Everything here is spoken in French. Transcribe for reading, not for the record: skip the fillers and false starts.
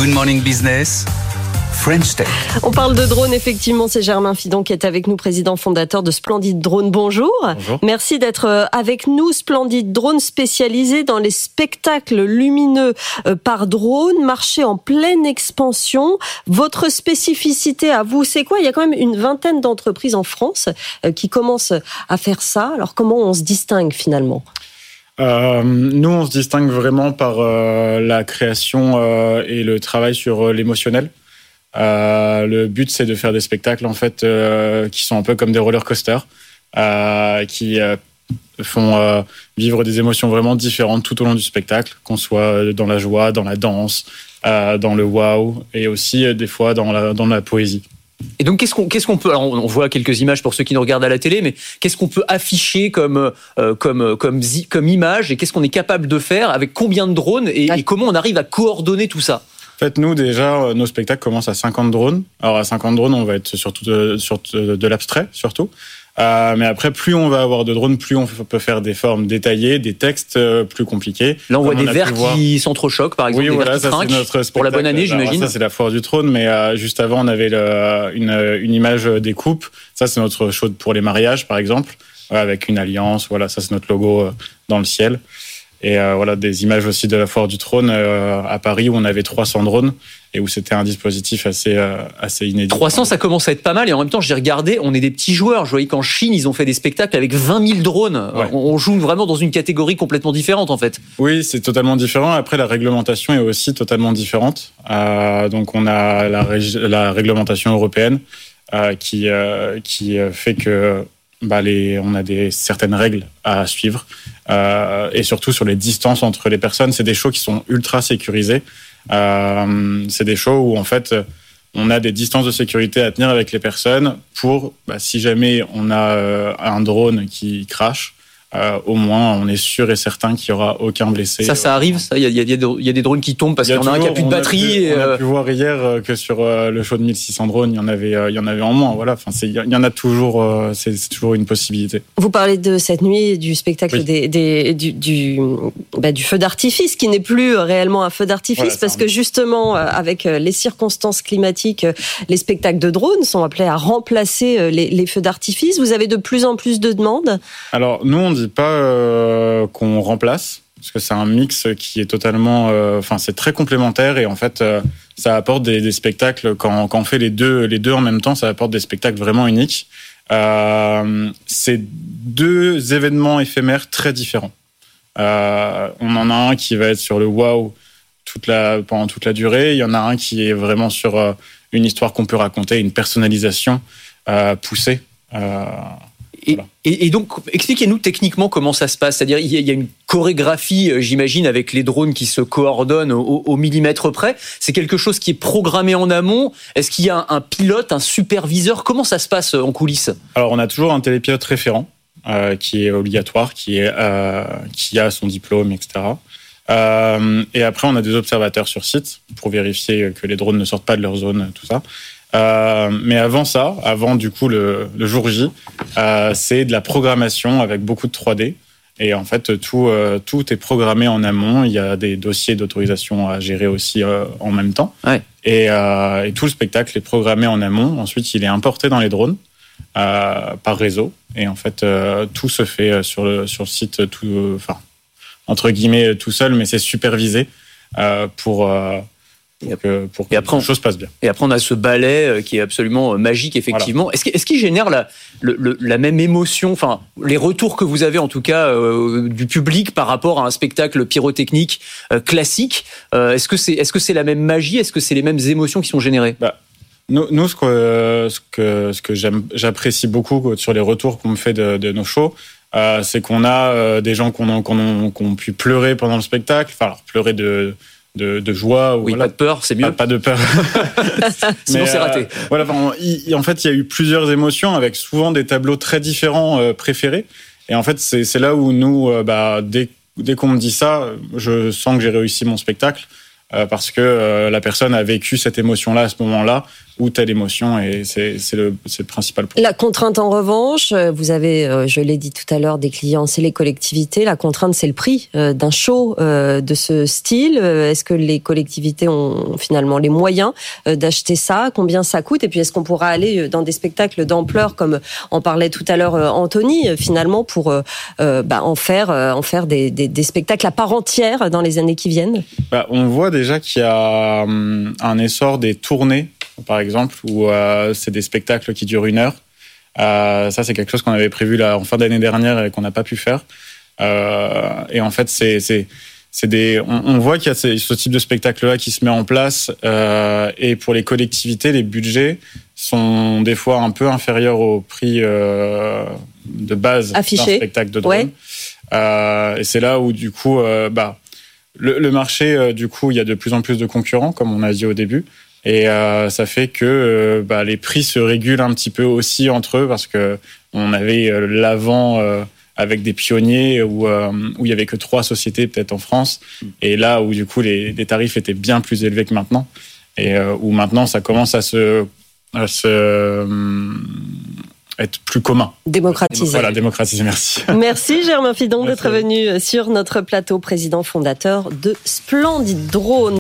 Good Morning Business, French Tech. On parle de drone, effectivement, c'est Germain Fidon qui est avec nous, président fondateur de Splendid Drone. Bonjour. Bonjour. Merci d'être avec nous. Splendid Drone spécialisé dans les spectacles lumineux par drone, marché en pleine expansion. Votre spécificité à vous, c'est quoi ? Il y a quand même une vingtaine d'entreprises en France qui commencent à faire ça. Alors comment on se distingue finalement ? Nous, on se distingue vraiment par la création et le travail sur l'émotionnel. Le but, c'est de faire des spectacles en fait qui sont un peu comme des roller coasters, qui font vivre des émotions vraiment différentes tout au long du spectacle, qu'on soit dans la joie, dans la danse, dans le wow, et aussi des fois dans la poésie. Et donc, qu'est-ce qu'on peut... Alors, on voit quelques images pour ceux qui nous regardent à la télé, mais qu'est-ce qu'on peut afficher comme image et qu'est-ce qu'on est capable de faire avec combien de drones et comment on arrive à coordonner tout ça ? En fait, nous, déjà, nos spectacles commencent à 50 drones. Alors, à 50 drones, on va être surtout sur de l'abstrait, surtout. Mais après, plus on va avoir de drones, plus on peut faire des formes détaillées, des textes plus compliqués. Là, on voit des vers qui s'entrechoquent, par exemple, oui, des voilà, vers qui ça, trinquent. c'est notre spectacle. Pour la bonne année, j'imagine. Alors, ça, c'est la foire du trône, mais juste avant, on avait une image des coupes. Ça, c'est notre show pour les mariages, par exemple, avec une alliance. Voilà, ça, c'est notre logo dans le ciel. Et voilà, des images aussi de la foire du trône à Paris où on avait 300 drones et où c'était un dispositif assez inédit. 300, ça commence à être pas mal. Et en même temps, j'ai regardé, on est des petits joueurs. Je voyais qu'en Chine, ils ont fait des spectacles avec 20 000 drones. Ouais. On joue vraiment dans une catégorie complètement différente, en fait. Oui, c'est totalement différent. Après, la réglementation est aussi totalement différente. Donc, on a la réglementation européenne qui fait que on a certaines règles à suivre et surtout sur les distances entre les personnes. C'est des shows qui sont ultra sécurisés. C'est des shows où en fait on a des distances de sécurité à tenir avec les personnes pour si jamais on a un drone qui crash, au moins on est sûr et certain qu'il n'y aura aucun blessé. Ça arrive, ça. Il y a des drones qui tombent parce qu'il y en a un qui a plus de batterie. On a pu voir hier que sur le show de 1600 drones, il y en avait en moins. Voilà. Enfin, il y en a toujours. C'est toujours une possibilité. Vous parlez de cette nuit du spectacle oui. du feu d'artifice, qui n'est plus réellement un feu d'artifice, parce que justement, avec les circonstances climatiques, les spectacles de drones sont appelés à remplacer les feux d'artifice. Vous avez de plus en plus de demandes. Alors nous, on dit pas qu'on remplace, parce que c'est un mix qui est totalement, c'est très complémentaire et en fait, ça apporte des spectacles quand on fait les deux en même temps, ça apporte des spectacles vraiment uniques. C'est deux événements éphémères très différents. On en a un qui va être sur le wow pendant toute la durée. Il y en a un qui est vraiment sur une histoire qu'on peut raconter, une personnalisation poussée. Et donc, expliquez-nous techniquement comment ça se passe. C'est-à-dire, il y a une chorégraphie, j'imagine, avec les drones qui se coordonnent au millimètre près. C'est quelque chose qui est programmé en amont. Est-ce qu'il y a un pilote, un superviseur ? Comment ça se passe en coulisses ? Alors, on a toujours un télépilote référent qui est obligatoire, qui a son diplôme, etc. Et après, on a des observateurs sur site pour vérifier que les drones ne sortent pas de leur zone, tout ça. Mais avant du coup le jour J, c'est de la programmation avec beaucoup de 3D. Et en fait, tout est programmé en amont. Il y a des dossiers d'autorisation à gérer aussi en même temps. Ouais. Et tout le spectacle est programmé en amont. Ensuite, il est importé dans les drones par réseau. Et en fait, tout se fait sur le site, entre guillemets, tout seul, mais c'est supervisé pour que les choses passent bien. Et après, on a ce ballet qui est absolument magique, effectivement. Voilà. Est-ce qu'il génère la même émotion, les retours que vous avez, en tout cas, du public par rapport à un spectacle pyrotechnique classique ? Est-ce que c'est la même magie ? Est-ce que c'est les mêmes émotions qui sont générées ? Nous, ce que j'apprécie beaucoup sur les retours qu'on me fait de nos shows, c'est qu'on a des gens qui ont pu pleurer pendant le spectacle, pleurer de joie. Oui, voilà. Pas de peur, c'est mieux. Pas de peur. Sinon, c'est raté. En fait, il y a eu plusieurs émotions avec souvent des tableaux très différents préférés. Et en fait, c'est là où nous, dès qu'on me dit ça, je sens que j'ai réussi mon spectacle. parce que la personne a vécu cette émotion-là à ce moment-là, ou telle émotion, et c'est le principal point. La contrainte, en revanche, vous avez, je l'ai dit tout à l'heure, des clients, c'est les collectivités. La contrainte, c'est le prix d'un show de ce style. Est-ce que les collectivités ont finalement les moyens d'acheter ça? Combien ça coûte? Et puis, est-ce qu'on pourra aller dans des spectacles d'ampleur, comme en parlait tout à l'heure Anthony, finalement, pour en faire des spectacles à part entière dans les années qui viennent? On voit déjà qu'il y a un essor des tournées, par exemple, où c'est des spectacles qui durent 1 heure. Ça, c'est quelque chose qu'on avait prévu là, en fin d'année dernière et qu'on n'a pas pu faire. Et en fait, on voit qu'il y a ce type de spectacle-là qui se met en place. Et pour les collectivités, les budgets sont des fois un peu inférieurs au prix de base affiché d'un spectacle de drone. Ouais. Et c'est là où, du coup, le marché, du coup, il y a de plus en plus de concurrents, comme on a dit au début. Et ça fait que les prix se régulent un petit peu aussi entre eux, parce que on avait l'avant avec des pionniers où il y avait que 3 sociétés peut-être en France, et là où du coup les tarifs étaient bien plus élevés que maintenant, et où maintenant ça commence à être plus commun. Démocratisé. Voilà, démocratisé, merci. Merci Germain Fidon d'être venu sur notre plateau, président fondateur de Splendid Drone.